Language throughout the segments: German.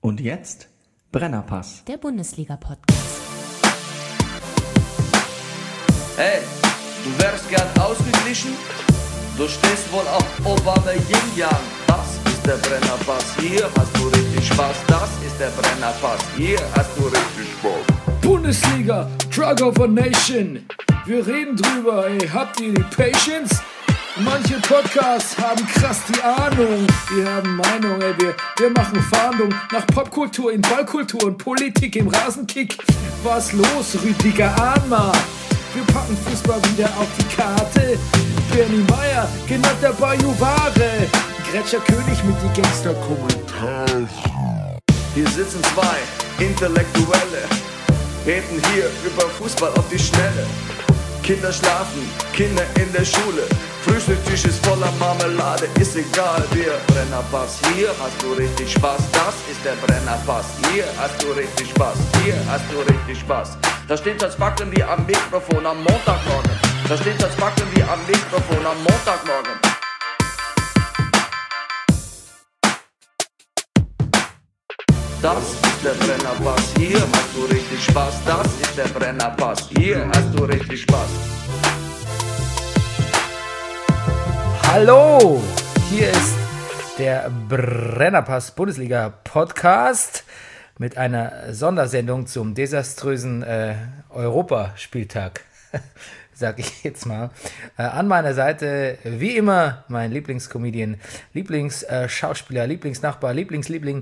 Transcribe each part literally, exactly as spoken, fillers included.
Und jetzt Brennerpass, der Bundesliga-Podcast. Hey, du wärst gern ausgeglichen? Du stehst wohl auf Obama Yin Yang. Das ist der Brennerpass, hier hast du richtig Spaß. Das ist der Brennerpass, hier hast du richtig Spaß. Bundesliga, Drug of a Nation. Wir reden drüber, ey, habt ihr die Patience? Manche Podcasts haben krass die Ahnung. Wir haben Meinung, ey, wir, wir machen Fahndung nach Popkultur in Ballkultur und Politik im Rasenkick. Was los, Rüdiger Ahnma? Wir packen Fußball wieder auf die Karte. Bernie Meyer, genannt der Bajuware. Gretscher König mit die Gangster-Kommentare. Hier sitzen zwei Intellektuelle, reden hier über Fußball auf die Schnelle. Kinder schlafen, Kinder in der Schule. Frühstückstisch ist voller Marmelade, ist egal, wir Brennerpass. Hier hast du richtig Spaß, das ist der Brennerpass. Hier hast du richtig Spaß, hier hast du richtig Spaß. Da steht das Backen wie am Mikrofon am Montagmorgen. Da steht das Backen wie am Mikrofon am Montagmorgen. Das ist der Brennerpass, hier hast du richtig Spaß. Das ist der Brennerpass, hier hast du richtig Spaß. Hallo, hier ist der Brennerpass Bundesliga Podcast mit einer Sondersendung zum desaströsen äh, Europaspieltag, sag ich jetzt mal. Äh, an meiner Seite, wie immer, mein Lieblingscomedian, Lieblingsschauspieler, äh, Lieblingsnachbar, Lieblingsliebling,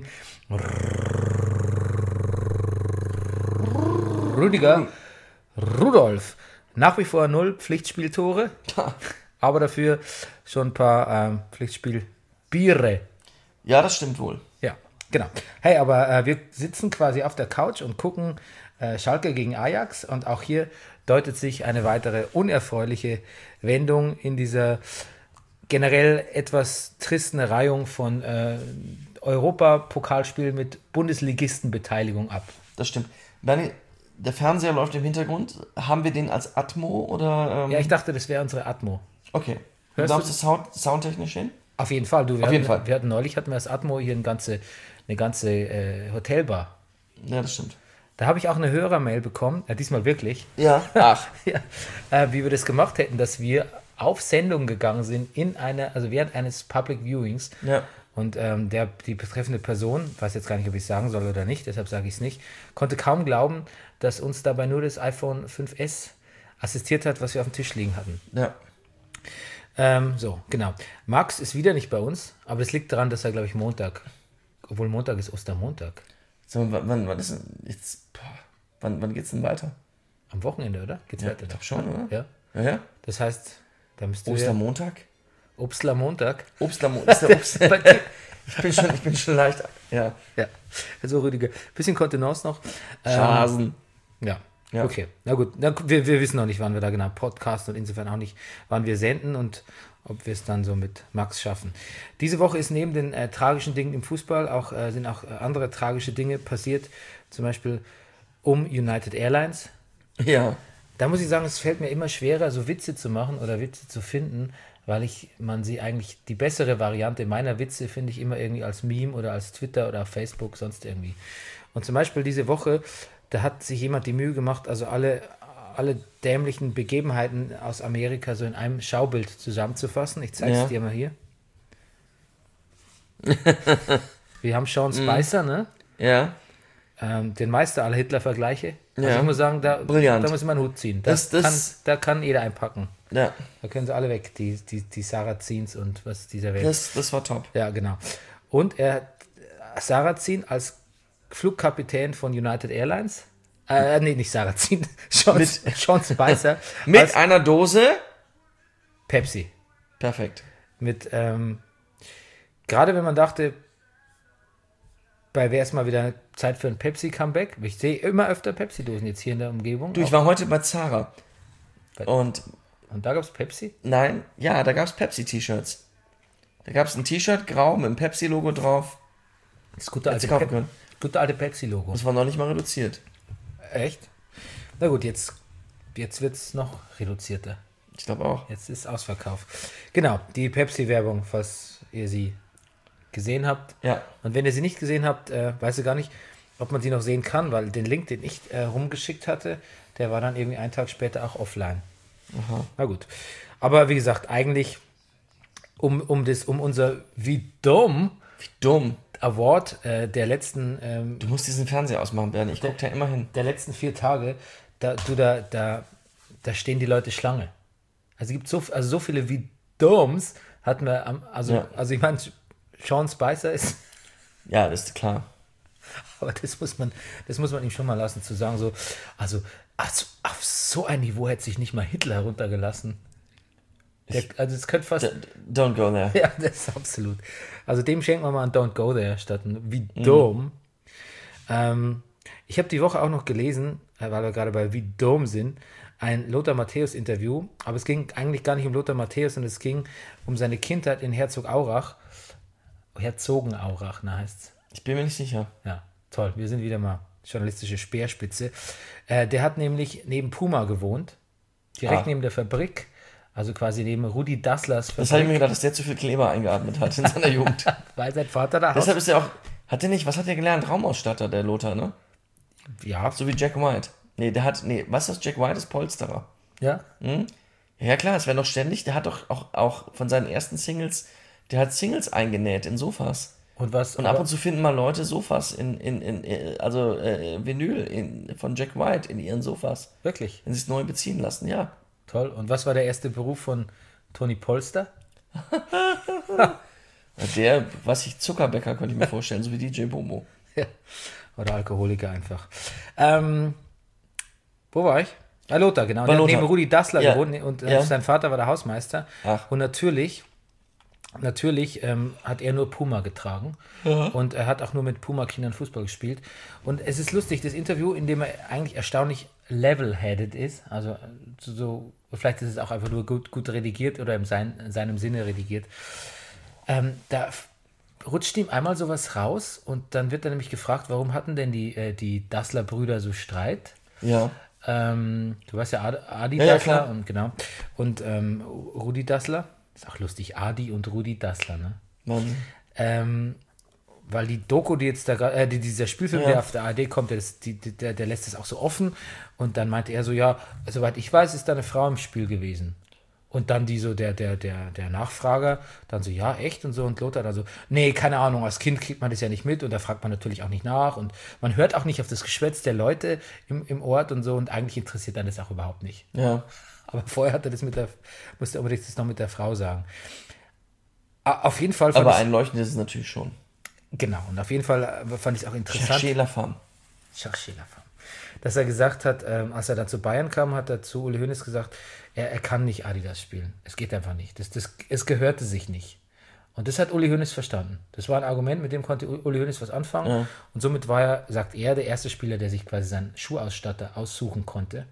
Rüdiger Rudolf. Nach wie vor null Pflichtspieltore, aber dafür schon ein paar ähm, Pflichtspielbiere. Ja, das stimmt wohl. Ja, genau. Hey, aber äh, wir sitzen quasi auf der Couch und gucken äh, Schalke gegen Ajax und auch hier deutet sich eine weitere unerfreuliche Wendung in dieser generell etwas tristen Reihung von äh, Europapokalspiel mit Bundesligistenbeteiligung ab. Das stimmt. Bernie, der Fernseher läuft im Hintergrund. Haben wir den als Atmo oder? Ähm... Ja, ich dachte, das wäre unsere Atmo. Okay. Hörst Glaubst du du Sound, soundtechnisch hin? Auf jeden Fall. Du, wir Auf hatten, jeden Fall. Wir hatten neulich hatten wir das Atmo hier eine ganze, eine ganze äh, Hotelbar. Ja, das stimmt. Da habe ich auch eine Hörermail bekommen, äh, diesmal wirklich. Ja. Ach. ja, äh, wie wir das gemacht hätten, dass wir auf Sendung gegangen sind in eine, also während eines Public Viewings. Ja. Und ähm, der, die betreffende Person, weiß jetzt gar nicht, ob ich es sagen soll oder nicht, deshalb sage ich es nicht, konnte kaum glauben, dass uns dabei nur das iPhone fünf S assistiert hat, was wir auf dem Tisch liegen hatten. Ja. Ähm, so, genau. Max ist wieder nicht bei uns, aber es liegt daran, dass er, glaube ich, Montag, obwohl Montag ist Ostermontag. So, wann, wann, wann ist denn jetzt, boah, wann, wann geht's denn weiter? Am Wochenende, oder? Geht's Ja, weiter? ich glaub schon, oder? Ja. Ja, ja. Das heißt, da müsst ihr Ostermontag? Obstlermontag. Obstlermontag. Ist der Obst Bei dir- ich, bin schon, ich bin schon leicht. Ja. Ja, also Rüdiger, bisschen Kontenance noch. Ähm, Schasen. Ja. Ja. Okay, na gut. Na, wir, wir wissen noch nicht, wann wir da genau podcasten und insofern auch nicht, wann wir senden und ob wir es dann so mit Max schaffen. Diese Woche ist neben den äh, tragischen Dingen im Fußball auch, äh, sind auch äh, andere tragische Dinge passiert, zum Beispiel um United Airlines. Ja. Da muss ich sagen, es fällt mir immer schwerer, so Witze zu machen oder Witze zu finden, weil ich, man sie eigentlich, die bessere Variante meiner Witze finde ich immer irgendwie als Meme oder als Twitter oder auf Facebook, sonst irgendwie. Und zum Beispiel diese Woche, da hat sich jemand die Mühe gemacht, also alle, alle dämlichen Begebenheiten aus Amerika so in einem Schaubild zusammenzufassen. Ich zeige es Ja. dir mal hier. Wir haben Sean Spicer, ne? Ja. Ähm, den Meister aller Hitler-Vergleiche. Also Ja. ich muss sagen, da, Brillant. da muss man einen Hut ziehen. Das, Das- das- kann, da kann jeder einpacken. Ja. Da können sie alle weg, die, die, die Sarazins und was dieser Welt. Das, das war top. Ja, genau. Und er hat Sarrazin als Flugkapitän von United Airlines. Äh, nee, nicht Sarrazin. Sean, Mit- Sean Spicer. Mit als einer Dose. Pepsi. Perfekt. Mit, ähm, gerade wenn man dachte, bei wäre es mal wieder Zeit für ein Pepsi-Comeback. Ich sehe immer öfter Pepsi-Dosen jetzt hier in der Umgebung. Du, ich Auch- war heute bei Zara. Und Und da gab es Pepsi? nein, ja, da gab es Pepsi-T-Shirts. Da gab es ein T-Shirt, grau, mit dem Pepsi-Logo drauf. Das gute alte, Hättest du kaufen Pep können. gute alte Pepsi-Logo. Das war noch nicht mal reduziert. Echt? Na gut, jetzt, jetzt wird es noch reduzierter. Ich glaube auch. Jetzt ist Ausverkauf. Genau, die Pepsi-Werbung, falls ihr sie gesehen habt. Ja. Und wenn ihr sie nicht gesehen habt, äh, weiß ich gar nicht, ob man sie noch sehen kann, weil den Link, den ich äh, rumgeschickt hatte, der war dann irgendwie einen Tag später auch offline. Aha. Na gut. Aber wie gesagt, eigentlich um, um, das, um unser Wie dumm Wie dumm. Award äh, der letzten ähm, Du musst diesen Fernseher ausmachen, Bernie. Ich gucke da immer hin. der letzten vier Tage, da, du, da, da, da stehen die Leute Schlange. Also es gibt so, also so viele Wie dumms hatten wir am, also, Ja. also ich meine, Sean Spicer ist, Ja, das ist klar. aber das muss man, das muss man ihm schon mal lassen, zu sagen, so, also, also auf so ein Niveau hätte sich nicht mal Hitler heruntergelassen. Der, also es könnte fast. D- Don't go there. Ja, das ist absolut. Also dem schenken wir mal ein Don't Go There statt ein Wie dumm. Ähm, ich habe die Woche auch noch gelesen, äh, weil wir gerade bei Wie dumm sind, ein Lothar Matthäus-Interview, aber es ging eigentlich gar nicht um Lothar Matthäus, sondern es ging um seine Kindheit in Herzogenaurach. Herzogenaurach, na heißt's. Ich bin mir nicht sicher. Ja, toll. Wir sind wieder mal journalistische Speerspitze. Äh, der hat nämlich neben Puma gewohnt, direkt Ah. neben der Fabrik, also quasi neben Rudi Dasslers Das habe ich mir Fabrik, gedacht, dass der zu viel Kleber eingeatmet hat in seiner Jugend. weil sein Vater da Haus... Deshalb ist er auch. Hat der nicht, was hat der gelernt? Raumausstatter, der Lothar, ne? Ja, So wie Jack White. Nee, der hat. Nee, was ist das? Jack White ist Polsterer. ja. Ja, klar, es wäre noch ständig. Der hat doch auch, auch von seinen ersten Singles. Der hat Singles eingenäht in Sofas. Und was... Und ab und zu finden mal Leute Sofas in, in, in äh, also äh, Vinyl in, von Jack White in ihren Sofas. Wirklich, Wenn sie es neu beziehen lassen, ja. toll. Und was war der erste Beruf von Toni Polster? Der, was ich, Zuckerbäcker könnte ich mir vorstellen, so wie D J Bomo. Ja. Oder Alkoholiker einfach. Ähm, wo war ich? Bei Lothar, genau. Bei Der hat Lothar. neben Rudi Dassler Ja. gewohnt und äh, Ja. sein Vater war der Hausmeister. Ach. Und natürlich, natürlich ähm, hat er nur Puma getragen. Und er hat auch nur mit Puma-Kindern Fußball gespielt. Und es ist lustig, das Interview, in dem er eigentlich erstaunlich level-headed ist. Also äh, so, so, vielleicht ist es auch einfach nur gut, gut redigiert oder in, sein, in seinem Sinne redigiert. Ähm, da f- rutscht ihm einmal sowas raus und dann wird er nämlich gefragt, warum hatten denn die, äh, die Dassler-Brüder so Streit? Ja. Ähm, du weißt ja, Adi, Adi Ja, ja, Dassler klar. und genau. Und ähm, Rudi Dassler. Ist auch lustig, Adi und Rudi Dassler, ne? Mann. Ähm, weil die Doku, die jetzt da gra- äh, die, dieser Spielfilm, Ja. der auf der A R D kommt, der, ist, die, die- der, der lässt es auch so offen. Und dann meinte er so, ja, soweit ich weiß, ist da eine Frau im Spiel gewesen. Und dann die so, der, der, der, der Nachfrager, dann so, ja, echt? Und so, und Lothar dann so, nee, keine Ahnung, als Kind kriegt man das ja nicht mit und da fragt man natürlich auch nicht nach und man hört auch nicht auf das Geschwätz der Leute im, im Ort und so und eigentlich interessiert dann das auch überhaupt nicht. Ja. Aber vorher hat er das mit der, musste er unbedingt das noch mit der Frau sagen. A- Auf jeden Fall fand Aber ich, einleuchtend ist es natürlich schon. genau, und auf jeden Fall äh, fand ich es auch interessant. Cherchez la femme. Cherchez la femme. Dass er gesagt hat, ähm, als er dann zu Bayern kam, hat er zu Uli Hoeneß gesagt, er, er kann nicht Adidas spielen. Es geht einfach nicht. Das, das, es gehörte sich nicht. Und das hat Uli Hoeneß verstanden. Das war ein Argument, mit dem konnte U- Uli Hoeneß was anfangen. Ja. Und somit war er, sagt er, der erste Spieler, der sich quasi seinen Schuhausstatter aussuchen konnte.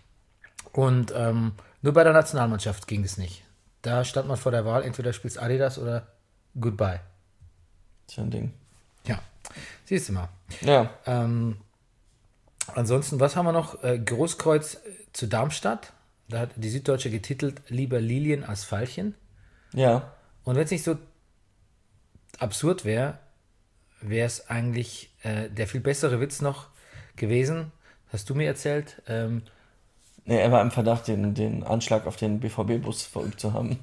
Und ähm, nur bei der Nationalmannschaft ging es nicht. Da stand man vor der Wahl, entweder spielst Adidas oder Goodbye. So ein Ding. Ja, siehst du mal. Ja. Ähm, ansonsten, was haben wir noch? Äh, Großkreuz äh, zu Darmstadt. Da hat die Süddeutsche getitelt, lieber Lilien als Veilchen. Ja. Und wenn es nicht so absurd wäre, wäre es eigentlich äh, der viel bessere Witz noch gewesen, hast du mir erzählt. Ähm, Nee, er war im Verdacht, den, den Anschlag auf den B V B-Bus verübt zu haben.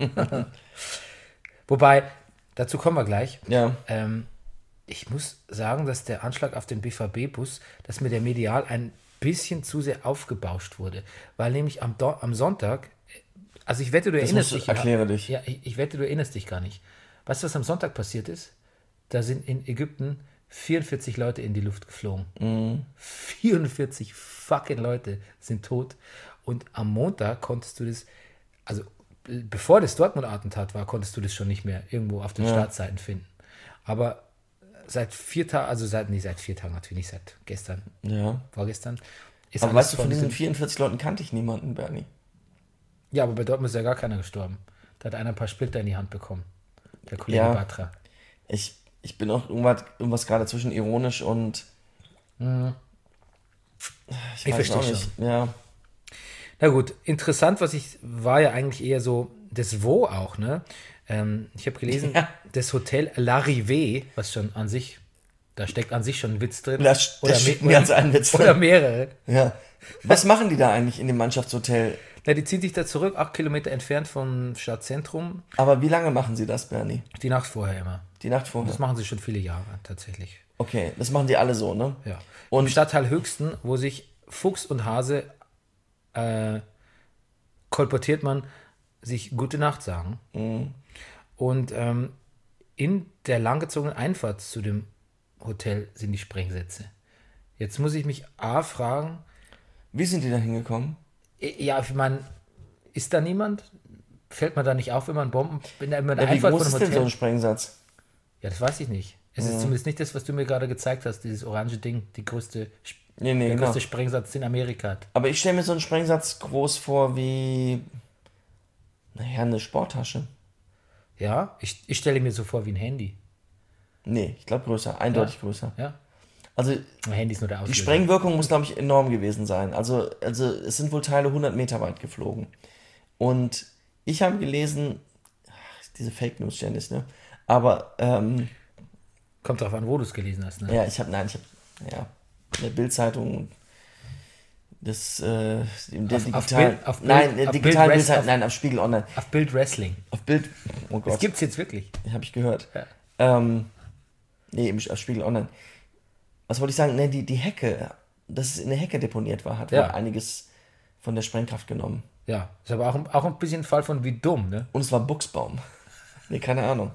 wobei, dazu kommen wir gleich. Ja. Ähm, ich muss sagen, dass der Anschlag auf den B V B-Bus, dass mir der medial ein bisschen zu sehr aufgebauscht wurde. Weil nämlich am, Do- am Sonntag, also ich wette, du Das erinnerst musst dich. du- erkläre dich. Ja, ich, ich wette, du erinnerst dich gar nicht. Weißt du, was am Sonntag passiert ist? Da sind in Ägypten vierundvierzig Leute in die Luft geflogen. Mhm. vierundvierzig fucking Leute sind tot. Und am Montag konntest du das, also b- bevor das Dortmund-Attentat war, konntest du das schon nicht mehr irgendwo auf den Ja. Startseiten finden. Aber seit vier Tagen, also seit, nicht seit vier Tagen, natürlich nicht seit gestern, Ja. vorgestern, ist Aber alles weißt du, von von diesen diesem- vierundvierzig Leuten kannte ich niemanden, Bernie. Ja, aber bei Dortmund ist ja gar keiner gestorben. Da hat einer ein paar Splitter in die Hand bekommen. Der Kollege Ja. Batra. Ich, ich bin auch irgendwas, irgendwas gerade zwischen ironisch und. Ich, Ich weiß verstehe auch nicht. Ja. Na gut, interessant, was ich, war ja eigentlich eher so das Wo auch, ne? Ähm, ich habe gelesen, Ja. das Hotel L'Arrivée, was schon an sich, da steckt an sich schon ein Witz drin. Da, st- da me- steckt mehr als ein Witz Oder drin. mehrere. Ja. Was machen die da eigentlich in dem Mannschaftshotel? Na, die ziehen sich da zurück, acht Kilometer entfernt vom Stadtzentrum. Aber wie lange machen sie das, Bernie? Die Nacht vorher immer. Die Nacht vorher? Das machen sie schon viele Jahre, tatsächlich. Okay, das machen die alle so, ne? Ja. Und Im Stadtteil Höchsten, wo sich Fuchs und Hase äh, kolportiert man, sich Gute Nacht sagen. Mhm. Und ähm, in der langgezogenen Einfahrt zu dem Hotel sind die Sprengsätze. Jetzt muss ich mich A fragen, wie sind die da hingekommen? ja, ich meine, ist da niemand? Fällt man da nicht auf, wenn man Bomben in der, in der Ja, wie Einfahrt groß von ist einem denn Hotel? so ein Sprengsatz? Ja, das weiß ich nicht. Es ist zumindest nicht das, was du mir gerade gezeigt hast, dieses orange Ding, die größte, Sp- Nee, nee, der genau. größte Sprengsatz, den Amerika hat. Aber ich stelle mir so einen Sprengsatz groß vor wie, naja, eine Sporttasche. Ja, ich, ich stelle mir so vor wie ein Handy. Nee, ich glaube größer, eindeutig Ja. größer. Ja, Also ein Handy ist nur der die Auslöser. Sprengwirkung muss, glaube ich, enorm gewesen sein. Also, also es sind wohl Teile hundert Meter weit geflogen. Und ich habe gelesen, ach, diese Fake News, Janice, ne? Aber, ähm, Kommt drauf an, wo du es gelesen hast. Ne? ja, ich habe, nein, ich habe, ja, in der Bildzeitung, das, äh, in der Auf- auf digitalen, Bild- auf Bild- nein, in der auf digitalen Bild- Bildzeitung, auf- nein, auf Spiegel Online, Auf Bild Wrestling. auf Bild, oh Das Gott, gibt's jetzt wirklich. habe ich gehört. Ja. Ähm, nee, im, auf Spiegel Online. Was wollte ich sagen? Nee, die, die Hecke, dass es in der Hecke deponiert war, hat Ja. wohl einiges von der Sprengkraft genommen. Ja, ist aber auch, ein- auch ein bisschen ein Fall von wie dumm, ne? Und es war Buchsbaum. Nee, keine Ahnung.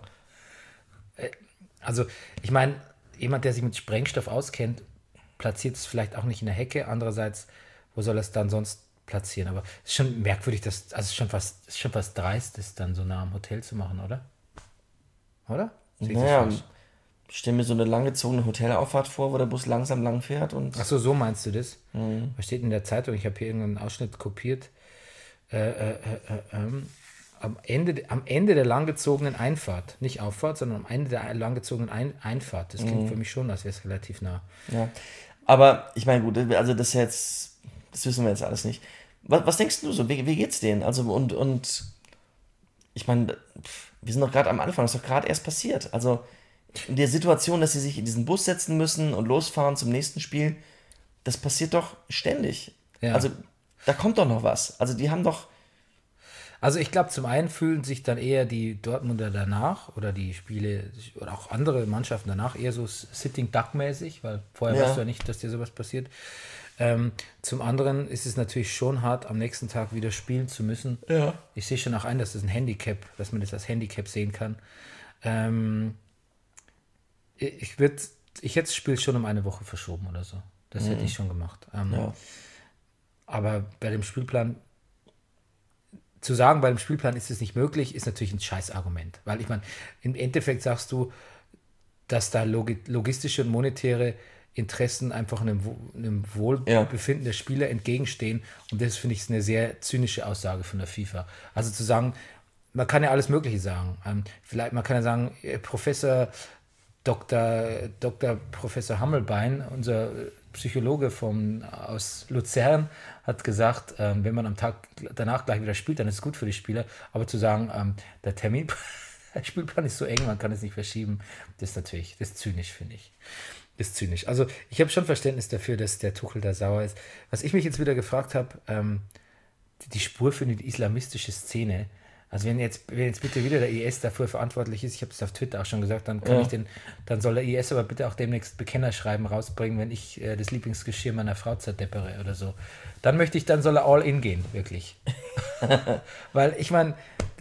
Also, ich meine, jemand, der sich mit Sprengstoff auskennt, platziert es vielleicht auch nicht in der Hecke. Andererseits, wo soll es dann sonst platzieren? Aber es ist schon merkwürdig, dass, also es ist schon fast, es ist schon fast dreist, das dann so nah am Hotel zu machen, oder? Oder? Sehe ich das Naja, falsch? ich stelle mir so eine langgezogene Hotelauffahrt vor, wo der Bus langsam lang fährt und Ach so, so meinst du das? Mhm. Was steht in der Zeitung? Ich habe hier irgendeinen Ausschnitt kopiert. Äh, äh, äh, äh, ähm, am, Ende, am Ende der langgezogenen Einfahrt, nicht Auffahrt, sondern am Ende der langgezogenen Ein, Einfahrt. Das klingt Mhm. für mich schon, als wäre es relativ nah. ja. Aber ich meine, gut, also das ist jetzt, das wissen wir jetzt alles nicht. Was, was denkst du so? Wie, wie geht's denen? Also und, und ich meine, pff, wir sind doch gerade am Anfang, das ist doch gerade erst passiert. Also in der Situation, dass sie sich in diesen Bus setzen müssen und losfahren zum nächsten Spiel, das passiert doch ständig. Ja. Also da kommt doch noch was. Also die haben doch, Also ich glaube, zum einen fühlen sich dann eher die Dortmunder danach oder die Spiele oder auch andere Mannschaften danach eher so Sitting Duck-mäßig, weil vorher Ja. weißt du ja nicht, dass dir sowas passiert. Ähm, zum anderen ist es natürlich schon hart, am nächsten Tag wieder spielen zu müssen. Ja. Ich sehe schon auch ein, dass das ein Handicap, dass man das als Handicap sehen kann. Ähm, ich würde, ich hätte das Spiel schon um eine Woche verschoben oder so. Das hätte ich schon gemacht. Ähm, ja. aber bei dem Spielplan, zu sagen, bei dem Spielplan ist es nicht möglich, ist natürlich ein Scheißargument. Weil ich meine, im Endeffekt sagst du, dass da logi- logistische und monetäre Interessen einfach einem, Wo- einem Wohlbefinden der Spieler entgegenstehen. Und das finde ich eine sehr zynische Aussage von der FIFA. Also zu sagen, man kann ja alles Mögliche sagen. Ähm, vielleicht, man kann ja sagen, äh, Professor Doktor Doktor Professor Hammelbein, unser Psychologe vom, aus Luzern, hat gesagt, ähm, wenn man am Tag danach gleich wieder spielt, dann ist es gut für die Spieler. Aber zu sagen, ähm, der Termin, der Spielplan ist so eng, man kann es nicht verschieben, das ist natürlich, das ist zynisch, finde ich. Das ist zynisch. Also ich habe schon Verständnis dafür, dass der Tuchel da sauer ist. Was ich mich jetzt wieder gefragt habe, ähm, die, die Spur für die islamistische Szene. Also wenn jetzt, wenn jetzt bitte wieder der I S dafür verantwortlich ist, ich habe es auf Twitter auch schon gesagt, dann kann Ja. ich den, dann soll der I S aber bitte auch demnächst Bekennerschreiben rausbringen, wenn ich äh, das Lieblingsgeschirr meiner Frau zerdeppere oder so. Dann möchte ich, dann soll er all in gehen, wirklich. Weil ich meine,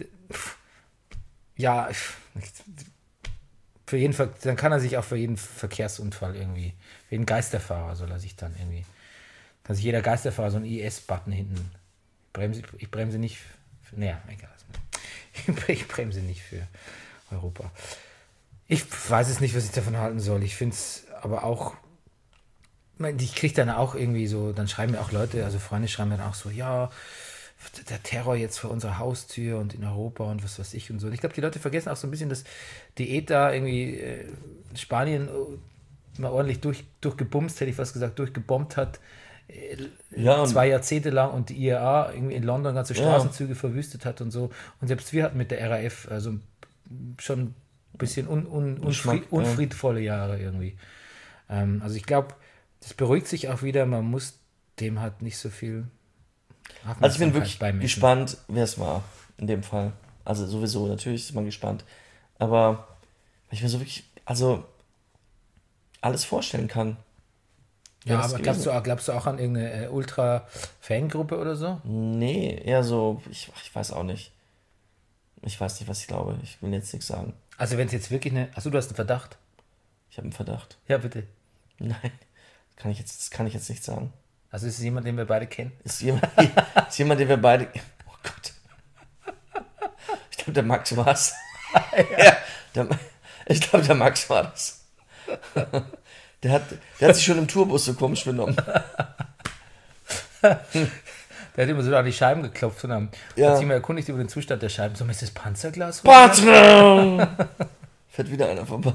ja, für jeden Ver- dann kann er sich auch für jeden Verkehrsunfall irgendwie, für jeden Geisterfahrer soll er sich dann irgendwie, kann sich jeder Geisterfahrer so einen I S-Button hinten, bremse, ich bremse nicht, für, naja, egal. Ich bremse nicht für Europa. Ich weiß es nicht, was ich davon halten soll. Ich finde es aber auch, ich meine, ich kriege dann auch irgendwie so, dann schreiben mir auch Leute, also Freunde schreiben mir dann auch so, ja, der Terror jetzt vor unserer Haustür und in Europa und was weiß ich und so. Und ich glaube, die Leute vergessen auch so ein bisschen, dass die E T A irgendwie äh, Spanien äh, mal ordentlich durch, durchgebumst, hätte ich fast gesagt, durchgebombt hat, äh, Ja, und- zwei Jahrzehnte lang und die I A A irgendwie in London ganze Straßenzüge verwüstet hat und so. Und selbst wir hatten mit der R A F, also schon ein bisschen un, un, Geschmack, unfried, unfriedvolle Jahre irgendwie. Ähm, also ich glaube, das beruhigt sich auch wieder, man muss dem halt nicht so viel Also ich bin wirklich beimessen. gespannt, wer es war, in dem Fall. Also sowieso, natürlich ist man gespannt. Aber ich mir so wirklich, also alles vorstellen kann. Ja, aber glaubst du, auch, glaubst du auch an irgendeine äh, Ultra-Fangruppe oder so? Nee, eher so, ich, ich weiß auch nicht. Ich weiß nicht, was ich glaube. Ich will jetzt nichts sagen. Also wenn es jetzt wirklich eine... Achso, du hast einen Verdacht. Ich habe einen Verdacht. Ja, bitte. Nein, das kann ich jetzt, das kann ich jetzt nicht sagen. Also ist es jemand, den wir beide kennen? Ist jemand, ist jemand den wir beide... Oh Gott. Ich glaube, der Max war es. Ja, der, ich glaube, der Max war das. Der hat, der hat sich schon im Tourbus so komisch benommen. Der hat immer so an die Scheiben geklopft und haben, Ja. hat sich mal erkundigt über den Zustand der Scheiben. So, ist das Panzerglas? Patron! Fährt wieder einer vorbei.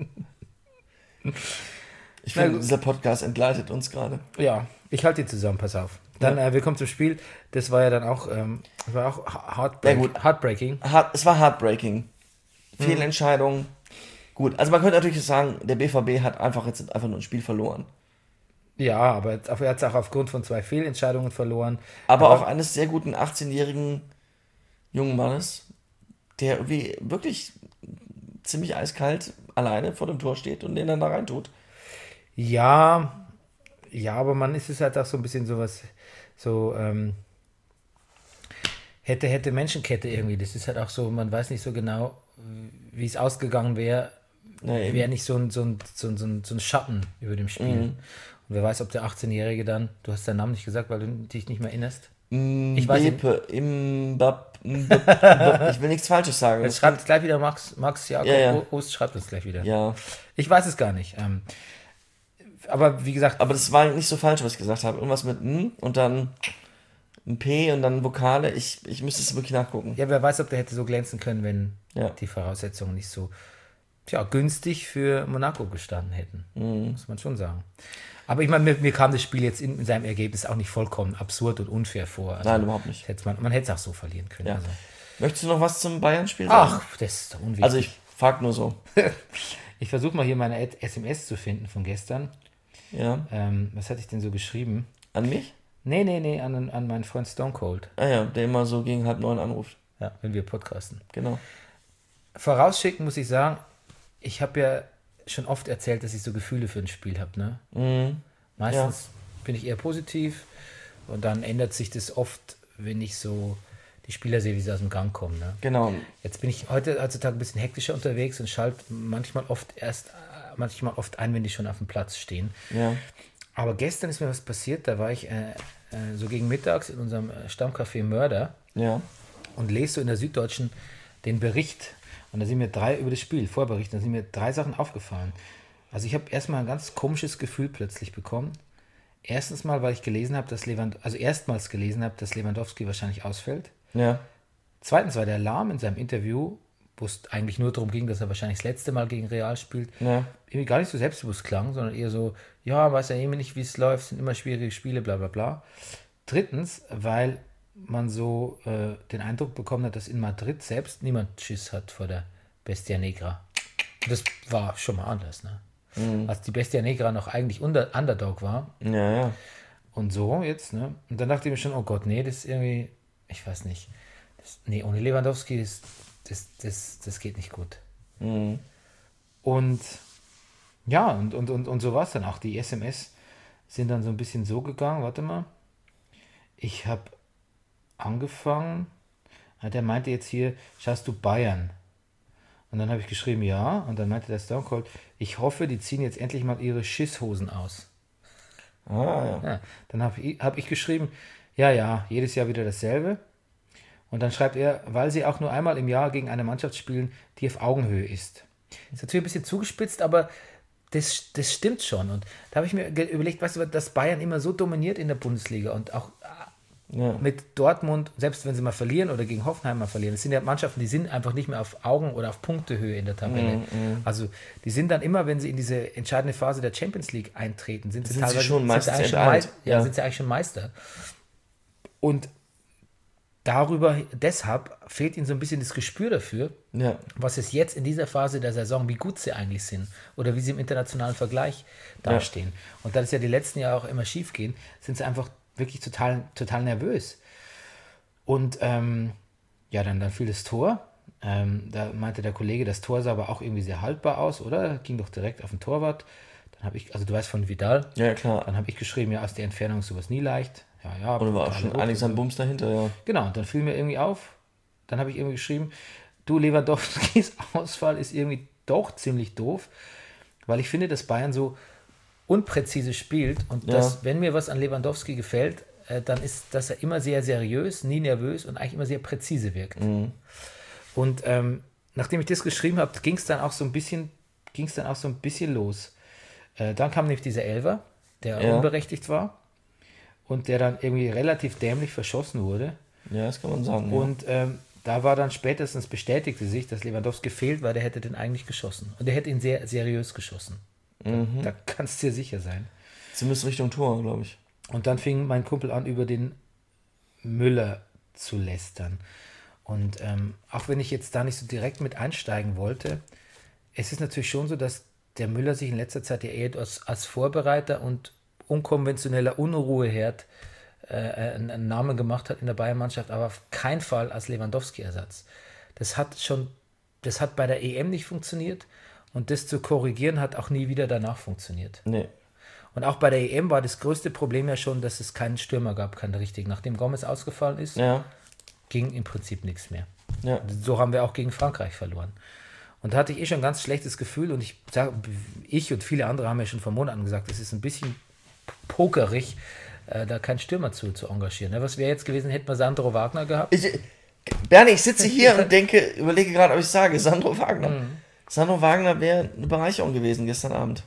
Ich Na finde, gut. dieser Podcast entgleitet uns gerade. Ja, ich halte die zusammen, pass auf. Dann, Ja. äh, wir kommen zum Spiel. Das war ja dann auch, ähm, war auch ha- heartbreak, Ja, gut. heartbreaking. Hart, es war heartbreaking. Fehlentscheidung. Gut, also man könnte natürlich sagen, der B V B hat einfach jetzt einfach nur ein Spiel verloren. Ja, aber jetzt- er hat es auch aufgrund von zwei Fehlentscheidungen verloren. Aber auch eines sehr guten achtzehnjährigen jungen Mannes, der irgendwie wirklich ziemlich eiskalt alleine vor dem Tor steht und den dann da reintut. Ja, ja, aber man ist es halt auch so ein bisschen sowas, so, ähm, hätte, hätte Menschenkette irgendwie. Das ist halt auch so, man weiß nicht so genau, wie es ausgegangen wäre, Ja, eben. wäre nicht so ein, so, ein, so, ein, so, ein, so ein Schatten über dem Spiel. Und wer weiß, ob der achtzehnjährige dann, du hast deinen Namen nicht gesagt, weil du dich nicht mehr erinnerst. Ich weiß nicht. Mbappe, Mbap, Mbap, Mbap. Ich will nichts Falsches sagen. Jetzt schreibt es gleich wieder Max, Max Jakob Ja, ja. Ost, schreibt es gleich wieder. Ja, Ich weiß es gar nicht. Ähm, aber wie gesagt, aber das war nicht so falsch, was ich gesagt habe. Irgendwas mit N und dann ein P und dann Vokale. Ich, ich müsste es wirklich nachgucken. ja, wer weiß, ob der hätte so glänzen können, wenn Ja. die Voraussetzungen nicht so tja, günstig für Monaco gestanden hätten. Mhm. Muss man schon sagen. Aber ich meine, mir, mir kam das Spiel jetzt in, in seinem Ergebnis auch nicht vollkommen absurd und unfair vor. Also, Nein, überhaupt nicht. hätte man, man hätte es auch so verlieren können. Ja. Also. Möchtest du noch was zum Bayern-Spiel sagen? Ach, das ist doch unwichtig. Also ich frag nur so. ich versuche mal hier meine S M S zu finden von gestern. Ja. Ähm, was hatte ich denn so geschrieben? An mich? Nee, nee, nee, an, an meinen Freund Stone Cold. Ah ja, der immer so gegen halb neun anruft. Ja, wenn wir podcasten. Genau. Vorausschicken muss ich sagen, ich habe ja schon oft erzählt, dass ich so Gefühle für ein Spiel habe. Ne? Mhm. Meistens bin ich eher positiv und dann ändert sich das oft, wenn ich so die Spieler sehe, wie sie aus dem Gang kommen. Ne? Genau. Jetzt bin ich heute heutzutage ein bisschen hektischer unterwegs und schalte manchmal oft erst, manchmal oft ein, wenn die schon auf dem Platz stehen. Ja. Aber gestern ist mir was passiert, da war ich äh, äh, so gegen mittags in unserem äh, Stammcafé Mörder Ja. und lese so in der Süddeutschen den Bericht. Und da sind mir drei über das Spiel, Vorbericht, da sind mir drei Sachen aufgefallen. Also ich habe erstmal ein ganz komisches Gefühl plötzlich bekommen. Erstens mal, weil ich gelesen habe, dass Lewand, also erstmals gelesen habe, dass Lewandowski wahrscheinlich ausfällt. Ja. Zweitens war der Lahm in seinem Interview, wo es eigentlich nur darum ging, dass er wahrscheinlich das letzte Mal gegen Real spielt, Ja. irgendwie gar nicht so selbstbewusst klang, sondern eher so, ja, weiß ja immer nicht, wie es läuft, sind immer schwierige Spiele, bla bla bla. Drittens, weil man so äh, den Eindruck bekommen hat, dass in Madrid selbst niemand Schiss hat vor der Bestia Negra. Das war schon mal anders, ne? Mhm. Als die Bestia Negra noch eigentlich unter, Underdog war Ja, ja. und so jetzt, ne? Und dann dachte ich mir schon, oh Gott, nee, das ist irgendwie, ich weiß nicht, das, nee, ohne Lewandowski, das, das, das, das geht nicht gut. Mhm. Und ja, und, und, und, und so war es dann auch. Die S M S sind dann so ein bisschen so gegangen, warte mal. Ich habe angefangen, ah, der meinte jetzt hier, schaust du Bayern? Und dann habe ich geschrieben, ja. Und dann meinte der Stone Cold, ich hoffe, die ziehen jetzt endlich mal ihre Schisshosen aus. Ah, ja. Ja, dann habe ich, hab ich geschrieben, ja, ja, jedes Jahr wieder dasselbe. Und dann schreibt er, weil sie auch nur einmal im Jahr gegen eine Mannschaft spielen, die auf Augenhöhe ist. Ist natürlich ein bisschen zugespitzt, aber das, das stimmt schon. Und da habe ich mir ge- überlegt, weißt du, dass Bayern immer so dominiert in der Bundesliga und auch Ja. mit Dortmund, selbst wenn sie mal verlieren oder gegen Hoffenheim mal verlieren, das sind ja Mannschaften, die sind einfach nicht mehr auf Augen- oder auf Punktehöhe in der Tabelle. Also die sind dann immer, wenn sie in diese entscheidende Phase der Champions League eintreten, sind sie Sind sie teilweise schon sind meistens eigentlich schon enteint. Mei- ja, Ja. sind sie eigentlich schon Meister. Und darüber, deshalb fehlt ihnen so ein bisschen das Gespür dafür, Ja. was es jetzt in dieser Phase der Saison, wie gut sie eigentlich sind oder wie sie im internationalen Vergleich dastehen. Und da das ja die letzten Jahre auch immer schief gehen, sind sie einfach wirklich total, total nervös. Und ähm, ja, dann, dann fiel das Tor. Ähm, da meinte der Kollege, das Tor sah aber auch irgendwie sehr haltbar aus, oder? Ging doch direkt auf den Torwart. Dann habe ich, also du weißt von Vidal. Ja, klar. Dann habe ich geschrieben, ja, aus der Entfernung ist sowas nie leicht. Ja, ja. Und war auch schon hoch einiges und an so. Bums dahinter, ja. Genau, und dann fiel mir irgendwie auf, dann habe ich irgendwie geschrieben, du, Lewandowskis Ausfall ist irgendwie doch ziemlich doof, weil ich finde, dass Bayern so unpräzise spielt und Ja. dass, wenn mir was an Lewandowski gefällt, äh, dann ist, dass er immer sehr seriös, nie nervös und eigentlich immer sehr präzise wirkt. Mhm. Und ähm, nachdem ich das geschrieben habe, ging es dann auch so ein bisschen, ging es dann auch so ein bisschen los. Äh, dann kam nämlich dieser Elfer, der Ja. unberechtigt war und der dann irgendwie relativ dämlich verschossen wurde. Ja, das kann man sagen. Ja. Und ähm, da war dann spätestens bestätigte sich, dass Lewandowski fehlt, weil der hätte den eigentlich geschossen. Und der hätte ihn sehr seriös geschossen. Mhm. Da kannst du dir sicher sein. Zumindest Richtung Tor, glaube ich. Und dann fing mein Kumpel an, über den Müller zu lästern. Und ähm, auch wenn ich jetzt da nicht so direkt mit einsteigen wollte, es ist natürlich schon so, dass der Müller sich in letzter Zeit ja eher als, als Vorbereiter und unkonventioneller Unruheherd äh, einen, einen Namen gemacht hat in der Bayern-Mannschaft, aber auf keinen Fall als Lewandowski-Ersatz. Das hat schon, das hat bei der E M nicht funktioniert und das zu korrigieren hat auch nie wieder danach funktioniert. Nee. Und auch bei der E M war das größte Problem ja schon, dass es keinen Stürmer gab, keinen richtigen. Nachdem Gomez ausgefallen ist, Ja. ging im Prinzip nichts mehr. Ja. So haben wir auch gegen Frankreich verloren. Und da hatte ich eh schon ein ganz schlechtes Gefühl und ich sage, ich und viele andere haben ja schon vor Monaten gesagt, es ist ein bisschen pokerig, äh, da keinen Stürmer zu, zu engagieren. Ne? Was wäre jetzt gewesen, hätten wir Sandro Wagner gehabt? Ich, Bernie, ich sitze hier und denke, überlege gerade, ob ich sage, Sandro Wagner. Mhm. Sandro Wagner wäre eine Bereicherung gewesen gestern Abend.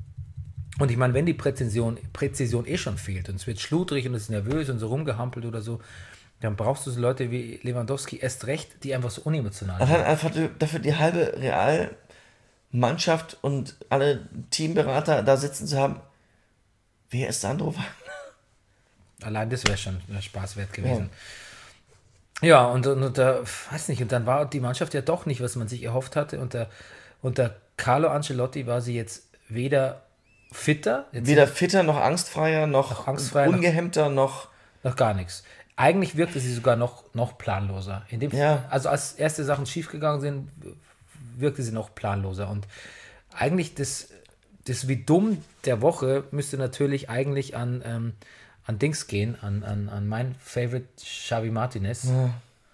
Und ich meine, wenn die Präzision, Präzision eh schon fehlt und es wird schludrig und es ist nervös und so rumgehampelt oder so, dann brauchst du so Leute wie Lewandowski erst recht, die einfach so unemotional Man sind. hat einfach dafür die halbe Realmannschaft und alle Teamberater da sitzen zu haben. Wer ist Sandro Wagner? Allein das wäre schon wär Spaß wert gewesen. Ja, ja und, und, und da, weiß nicht, und dann war die Mannschaft ja doch nicht, was man sich erhofft hatte. Unter, unter Carlo Ancelotti war sie jetzt weder fitter, jetzt Weder fitter, noch angstfreier, noch, Noch angstfreier, noch- ungehemmter, noch... noch gar nichts. Eigentlich wirkte sie sogar noch, noch planloser. In dem, Ja. Also als erste Sachen schiefgegangen sind, wirkte sie noch planloser. Und eigentlich das, das wie dumm der Woche müsste natürlich eigentlich an, ähm, an Dings gehen, an, an, an mein Favorite Xavi Martinez. Ja.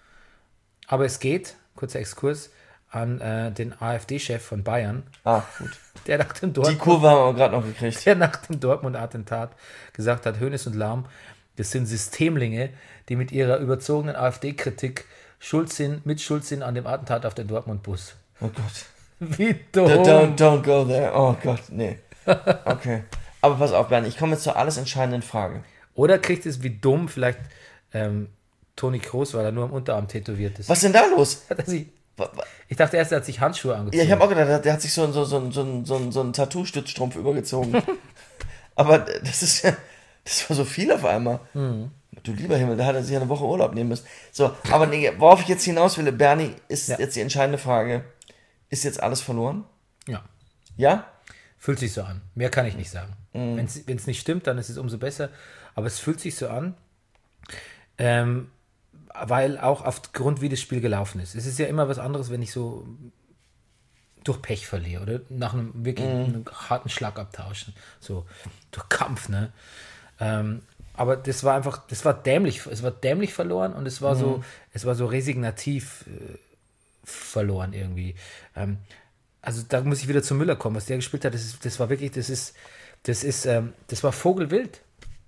Aber es geht, kurzer Exkurs, an äh, den AfD-Chef von Bayern, Ah, gut. der nach dem Die Dortmund, Kurve haben wir gerade noch gekriegt. der nach dem Dortmund-Attentat gesagt hat, Hoeneß und Lahm, das sind Systemlinge, die mit ihrer überzogenen AfD-Kritik schuld sind, mit schuld sind an dem Attentat auf den Dortmund-Bus. Oh Gott. Wie dumm. Don't, don't go there. Oh Gott, nee. Okay. Aber pass auf, Bernd, ich komme jetzt zur alles entscheidenden Frage. Oder kriegt es wie dumm vielleicht ähm, Toni Kroos, weil er nur am Unterarm tätowiert ist. Was ist denn da los? Hat er sich, Wa- wa- ich dachte erst, er hat sich Handschuhe angezogen. Ja, ich habe auch gedacht, der- der hat sich so, so, so, so, so, so einen Tattoo-Stützstrumpf übergezogen. Aber das ist ja, das war so viel auf einmal. Du lieber Himmel, da hat er sich eine Woche Urlaub nehmen müssen. So, aber nee, worauf ich jetzt hinaus will, Bernie, ist Ja. jetzt die entscheidende Frage. Ist jetzt alles verloren? Ja. Ja? Fühlt sich so an. Mehr kann ich nicht sagen. Mhm. Wenn es nicht stimmt, dann ist es umso besser. Aber es fühlt sich so an, ähm, weil auch aufgrund, wie das Spiel gelaufen ist. Es ist ja immer was anderes, wenn ich so durch Pech verliere oder nach einem wirklich Mhm. einem harten Schlagabtausch. So durch Kampf, ne? Ähm, aber das war einfach, das war dämlich, es war dämlich verloren und es war Mhm. so, es war so resignativ äh, verloren irgendwie. Ähm, also da muss ich wieder zu Müller kommen, was der gespielt hat, das, ist, das war wirklich, das ist, das ist, ähm, das war Vogelwild.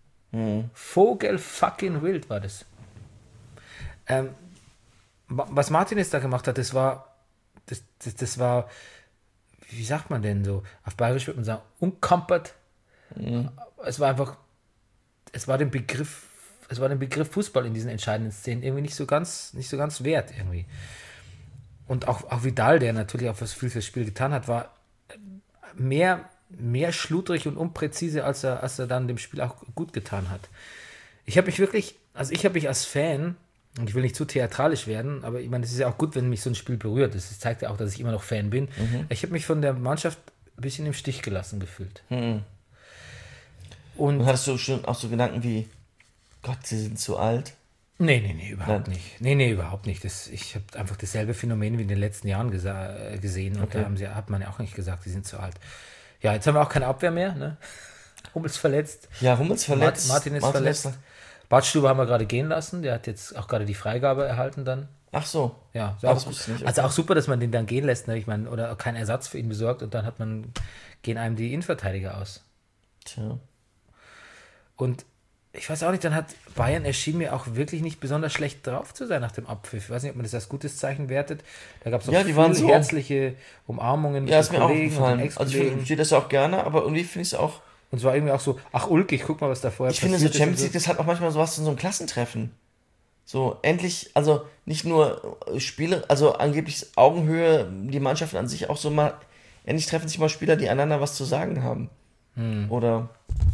Vogel fucking wild war das. Ähm, wa- was Martinez da gemacht hat, das war, das, das, das war, wie sagt man denn so? Auf Bayerisch würde man sagen, unkampert. Es war einfach, es war den Begriff, es war den Begriff Fußball in diesen entscheidenden Szenen irgendwie nicht so ganz, nicht so ganz wert irgendwie. Und auch, auch Vidal, der natürlich auch was viel fürs Spiel getan hat, war mehr, mehr schludrig und unpräzise, als er, als er dann dem Spiel auch gut getan hat. Ich habe mich wirklich, also ich habe mich als Fan Und ich will nicht zu theatralisch werden, aber ich meine, es ist ja auch gut, wenn mich so ein Spiel berührt. Das zeigt ja auch, dass ich immer noch Fan bin. Mhm. Ich habe mich von der Mannschaft ein bisschen im Stich gelassen gefühlt. Mhm. Und, Und hattest du schon auch so Gedanken wie, Gott, sie sind zu alt? Nee, nee, nee, überhaupt Nein. nicht. Nee, nee, überhaupt nicht. Das, ich habe einfach dasselbe Phänomen wie in den letzten Jahren gesa- gesehen. Und Okay. da haben sie, hat man ja auch nicht gesagt, sie sind zu alt. Ja, jetzt haben wir auch keine Abwehr mehr. Ne? Hummels verletzt. Ja, Hummels verletzt. Martin ist Martin verletzt. ist- Badstuber haben wir gerade gehen lassen. Der hat jetzt auch gerade die Freigabe erhalten dann. Ach so. Ja, Ah, das wusste ich nicht. also auch super, dass man den dann gehen lässt. Ne? Ich meine, oder keinen Ersatz für ihn besorgt. Und dann hat man, gehen einem die Innenverteidiger aus. Tja. Und ich weiß auch nicht, dann hat Bayern erschien mir auch wirklich nicht besonders schlecht drauf zu sein nach dem Abpfiff. Ich weiß nicht, ob man das als gutes Zeichen wertet. Da gab es auch Ja, die waren viele so. herzliche Umarmungen mit Ja, den ist mir auch Kollegen und den gefallen. Also ich Ex-Kollegen. verstehe das ja auch gerne, aber irgendwie finde ich es auch. Und es war irgendwie auch so, ach ulkig, guck mal, was da vorher Ich finde, so passiert Champions ist. League, das hat auch manchmal sowas in so einem Klassentreffen. So, endlich, also nicht nur äh, Spiele, also angeblich Augenhöhe, die Mannschaften an sich auch so mal, endlich treffen sich mal Spieler, die einander was zu sagen haben. Hm. Oder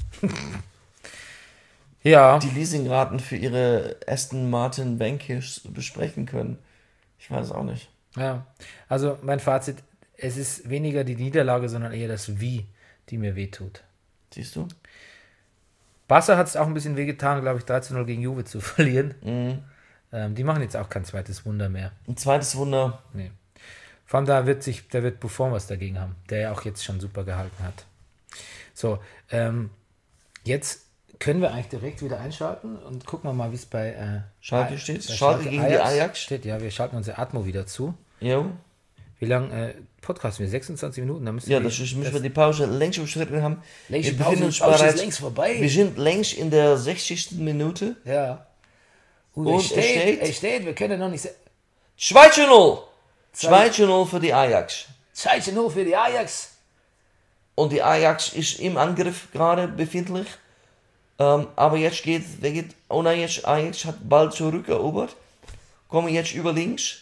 Ja, die Leasingraten für ihre Aston Martin Vanquish besprechen können. Ich weiß es auch nicht. ja. Also mein Fazit, es ist weniger die Niederlage, sondern eher das Wie, die mir wehtut. Siehst du? Barca hat es auch ein bisschen wehgetan, glaube ich, drei zu null gegen Juve zu verlieren. Mhm. Ähm, die machen jetzt auch kein zweites Wunder mehr. Ein zweites Wunder. Nee. Vor allem da wird sich, da wird Buffon was dagegen haben, der ja auch jetzt schon super gehalten hat. So, ähm, jetzt können wir eigentlich direkt wieder einschalten und gucken wir mal, wie es bei äh, Schalke Ay- steht. bei Schalke gegen die Ajax. steht. Ja, wir schalten unser Atmo wieder zu. Jo. Wie lange äh, podcasten wir? sechsundzwanzig Minuten? Da müssen Ja, wir, das müssen wir die Pause längst überschritten haben. Längst wir Pause, befinden uns Pause ist bereits, längst vorbei. Wir sind längst in der sechzigsten Minute. Ja. Und, Und er es steht, steht- er steht, wir können noch nicht sagen. zwei zu null. zwei zu null für die Ajax. zwei zu null für die Ajax. Und die Ajax ist im Angriff gerade befindlich. Ähm, aber jetzt geht, wer geht, oh nein, jetzt Ajax hat bald zurückerobert. Kommen jetzt über links.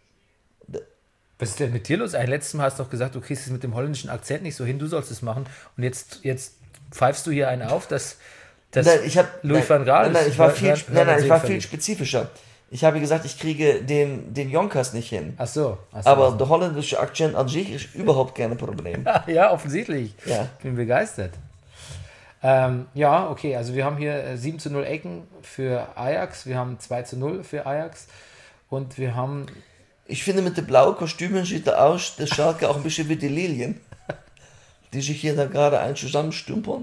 Was ist denn mit dir los? Ein letztes Mal hast du doch gesagt, du kriegst es mit dem holländischen Akzent nicht so hin, du sollst es machen. Und jetzt, jetzt pfeifst du hier einen auf, dass, dass Nein, ich hab, Louis nein, van Gaal nein, nein, ist- ich war hör- viel, hör- nein, nein, hör- ich war sehen viel verliebt. spezifischer. Ich habe gesagt, ich kriege den, den Jonkers nicht hin. Ach so. Ach so Aber also. der holländische Akzent an sich ist überhaupt kein Problem. Ja, offensichtlich. Ja. Ich bin begeistert. Ähm, ja, okay, also wir haben hier äh, sieben zu null Ecken für Ajax, wir haben zwei zu null für Ajax und wir haben, Ich finde, mit den blauen Kostümen sieht er aus, der Schalke auch ein bisschen wie die Lilien, die sich hier da gerade ein zusammenstümpern.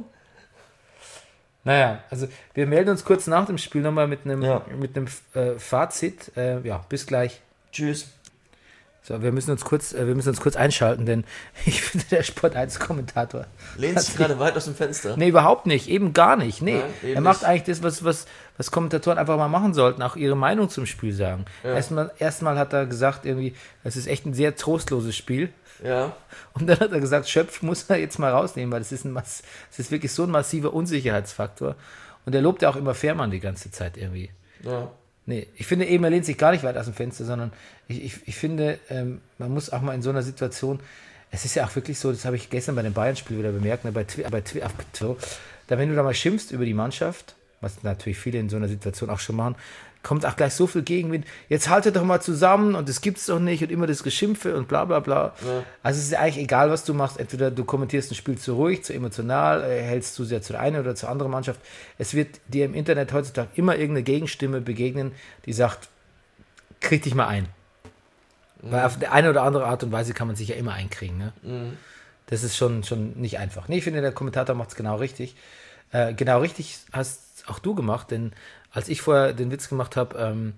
naja, also wir melden uns kurz nach dem Spiel nochmal mit einem, Ja. mit einem äh, Fazit. Äh, ja, bis gleich. Tschüss. So, wir müssen uns kurz, äh, wir müssen uns kurz einschalten, denn ich finde, der Sport eins Kommentator. Lehnst dich gerade weit aus dem Fenster. Nee, überhaupt nicht, eben gar nicht. Nee, Nein, eben er macht nicht. eigentlich das, was, was, was Kommentatoren einfach mal machen sollten, auch ihre Meinung zum Spiel sagen. Erstmal, erstmal hat er gesagt, irgendwie, das ist echt ein sehr trostloses Spiel. Ja. Und dann hat er gesagt, Schöpf muss er jetzt mal rausnehmen, weil das ist, ein Mass, das ist wirklich so ein massiver Unsicherheitsfaktor. Und er lobt ja auch immer Fährmann die ganze Zeit irgendwie. Ja. Nee, ich finde eben, er lehnt sich gar nicht weit aus dem Fenster, sondern ich, ich, ich finde, ähm, man muss auch mal in so einer Situation, es ist ja auch wirklich so, das habe ich gestern bei dem Bayern-Spiel wieder bemerkt, ne, bei Twitter, bei Twitter, da wenn du da mal schimpfst über die Mannschaft, was natürlich viele in so einer Situation auch schon machen, kommt auch gleich so viel Gegenwind. Jetzt haltet doch mal zusammen und das gibt's doch nicht und immer das Geschimpfe und bla bla bla. Ja. Also es ist eigentlich egal, was du machst. Entweder du kommentierst ein Spiel zu ruhig, zu emotional, äh, hältst zu sehr zu der einen oder zur anderen Mannschaft. Es wird dir im Internet heutzutage immer irgendeine Gegenstimme begegnen, die sagt, krieg dich mal ein. Mhm. Weil auf die eine oder andere Art und Weise kann man sich ja immer einkriegen. Ne? Mhm. Das ist schon, schon nicht einfach. Nee, ich finde, der Kommentator macht es genau richtig. Äh, genau richtig hast auch du gemacht, denn als ich vorher den Witz gemacht habe, ähm,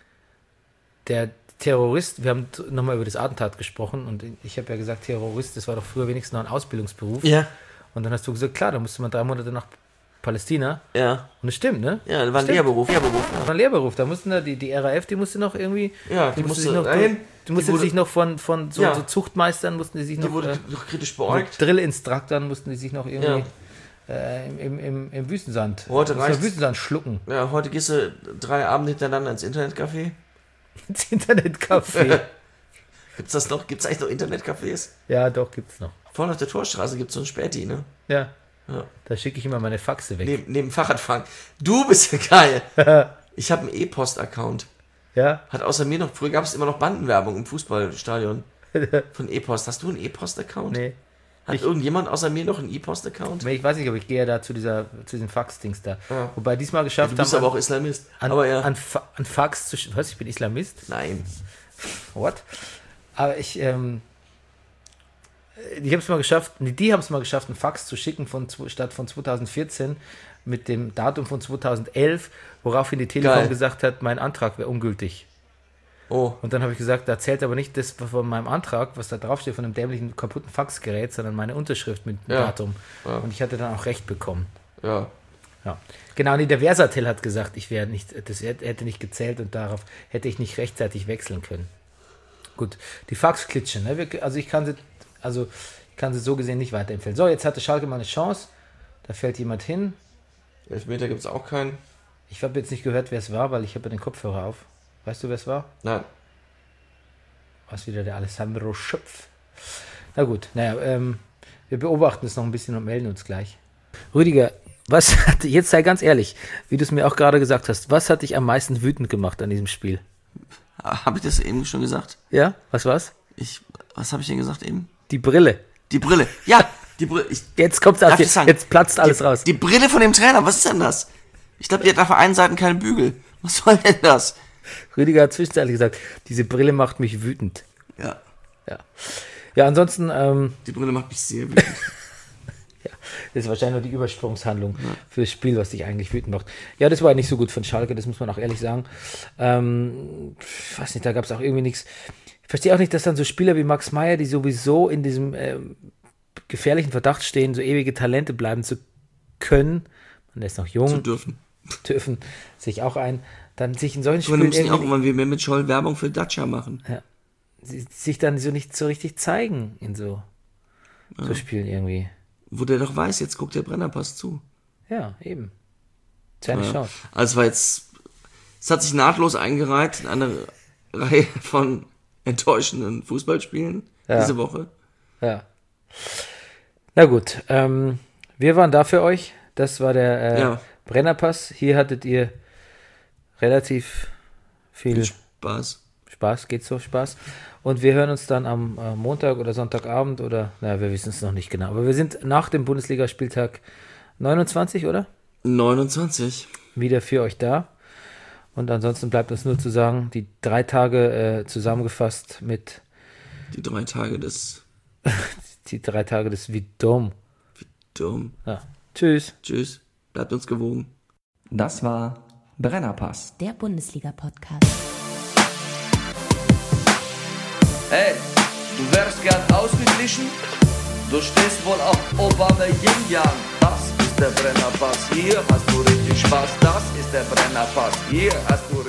der Terrorist, wir haben nochmal über das Attentat gesprochen und ich habe ja gesagt, Terrorist, das war doch früher wenigstens noch ein Ausbildungsberuf. Ja. Und dann hast du gesagt, klar, da musste man drei Monate nach Palästina. Ja. Und das stimmt, ne? Ja, das war ein Stimmt. Lehrberuf. Lehrberuf. Das war ein Lehrberuf. Da mussten da, die, die R A F, die musste noch irgendwie, Ja, die, die musste musste sich noch, dahin, die musste die wurde- sich noch von, von so, Ja. so Zuchtmeistern, mussten die sich Die noch, wurde äh, noch kritisch mit beäugt. Drill-Instruktern mussten die sich noch irgendwie äh, im, im, im, im Wüstensand, Heute im reicht's. Wüstensand schlucken. Ja, heute gehst du drei Abende hintereinander ins Internetcafé. Ins Internetcafé. Gibt's das noch? Gibt's eigentlich noch Internetcafés? Ja, doch, gibt's noch. Vorne auf der Torstraße gibt's so ein Späti, ne? Ja. Ja. Da schicke ich immer meine Faxe weg. Neben, neben Fahrradfahren. Du bist ja geil. Ich habe einen E-Post-Account. Ja. hat außer mir noch, früher gab es immer noch Bandenwerbung im Fußballstadion von E-Post. Hast du einen E-Post-Account? Nee. Hat Ich- irgendjemand außer mir noch einen E-Post-Account? Ich weiß nicht, aber ich gehe ja da zu, dieser, zu diesem Fax-Dings da. Ja. Wobei diesmal Du geschafft bist haben, aber auch Islamist. an, aber ja. an, Fa- an Fax zu... sch- Was, ich bin Islamist? Nein. What? Aber ich, ähm... Ich habe es mal geschafft, nee, die haben es mal geschafft, einen Fax zu schicken von, zw- statt von zwanzig vierzehn mit dem Datum von zweitausendelf, woraufhin die Telekom Geil. gesagt hat, mein Antrag wäre ungültig. Oh. Und dann habe ich gesagt, da zählt aber nicht das von meinem Antrag, was da draufsteht, von einem dämlichen kaputten Faxgerät, sondern meine Unterschrift mit Ja. Datum. Ja. Und ich hatte dann auch recht bekommen. Ja. Ja. Genau, nee, der Versatel hat gesagt, ich wäre nicht, das hätte nicht gezählt und darauf hätte ich nicht rechtzeitig wechseln können. Gut, die Faxklitsche, ne? Wir- Also ich kann sie, also ich kann sie so gesehen nicht weiterempfehlen. So, jetzt hatte Schalke mal eine Chance, da fällt jemand hin. Elfmeter gibt es auch keinen. Ich habe jetzt nicht gehört, wer es war, weil ich habe ja den Kopfhörer auf. Weißt du, wer es war? Nein. War es wieder der Alessandro Schöpf. Na gut, naja, ähm, wir beobachten es noch ein bisschen und melden uns gleich. Rüdiger, was hat, jetzt sei ganz ehrlich, wie du es mir auch gerade gesagt hast, was hat dich am meisten wütend gemacht an diesem Spiel? Habe ich das eben schon gesagt? Ja, was war's? Ich, was habe ich denn gesagt eben? Die Brille. Die Brille. Ja, die Brille. Ich, Jetzt kommt's aus Darf dir, ich sagen? jetzt platzt alles die, raus. Die Brille von dem Trainer, was ist denn das? Ich glaube, die hat auf der einen Seite keinen Bügel. Was soll denn das? Rüdiger hat zwischenzeitlich gesagt, diese Brille macht mich wütend. Ja, Ja, ja ansonsten, ähm, die Brille macht mich sehr wütend. das ist wahrscheinlich nur die Übersprungshandlung für das Spiel, was dich eigentlich wütend macht. Ja, das war nicht so gut von Schalke, das muss man auch ehrlich sagen. Ähm, ich weiß nicht, da gab es auch irgendwie nichts. Ich verstehe auch nicht, dass dann so Spieler wie Max Meyer, die sowieso in diesem ähm, gefährlichen Verdacht stehen, so ewige Talente bleiben zu können, man ist noch jung, Zu dürfen. dürfen sich auch ein, dann sich in solchen Aber wir Spielen müssen ja auch irgendwie- immer wieder mit Scholl Werbung für Dacia machen. sie- sich dann so nicht so richtig zeigen in so, so Spielen irgendwie. Wo der doch weiß, jetzt guckt der Brennerpass zu. Ja, eben. Seine Ja. Chance. Also es war jetzt, es hat sich nahtlos eingereiht in eine Reihe von enttäuschenden Fußballspielen Ja. diese Woche. Ja. Na gut, ähm, wir waren da für euch. Das war der äh, Ja. Brennerpass. Hier hattet ihr relativ viel Spaß. Spaß, geht so Spaß. Und wir hören uns dann am äh, Montag oder Sonntagabend oder, naja, wir wissen es noch nicht genau. Aber wir sind nach dem Bundesligaspieltag neunundzwanzig, oder? neunundzwanzig. Wieder für euch da. Und ansonsten bleibt uns nur zu sagen, die drei Tage äh, zusammengefasst mit Die drei Tage des die drei Tage des Vidom. Dom. Ja. Tschüss. Tschüss. Bleibt uns gewogen. Das war Brennerpass. Der Bundesliga-Podcast. Hey, du wärst gern ausgeglichen? Du stehst wohl auf Obama Yin Yang. Das ist der Brennerpass. Hier hast du richtig Spaß. Das ist der Brennerpass. Hier hast du